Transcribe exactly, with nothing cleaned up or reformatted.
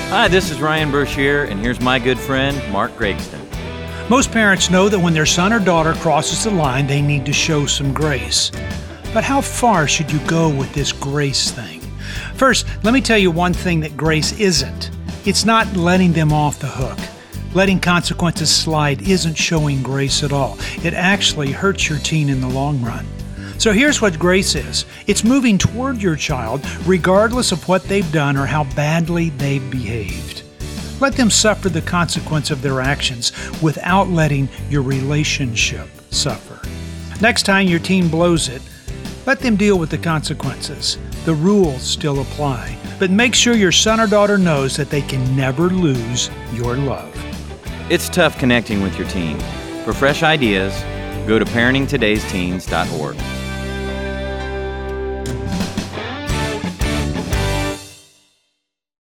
Hi, this is Ryan Brashear, and here's my good friend, Mark Gregston. Most parents know that when their son or daughter crosses the line, they need to show some grace. But how far should you go with this grace thing? First, let me tell you one thing that grace isn't. It's not letting them off the hook. Letting consequences slide isn't showing grace at all. It actually hurts your teen in the long run. So here's what grace is. It's moving toward your child regardless of what they've done or how badly they've behaved. Let them suffer the consequence of their actions without letting your relationship suffer. Next time your teen blows it, let them deal with the consequences. The rules still apply, but make sure your son or daughter knows that they can never lose your love. It's tough connecting with your teen. For fresh ideas, go to parenting todays teens dot org.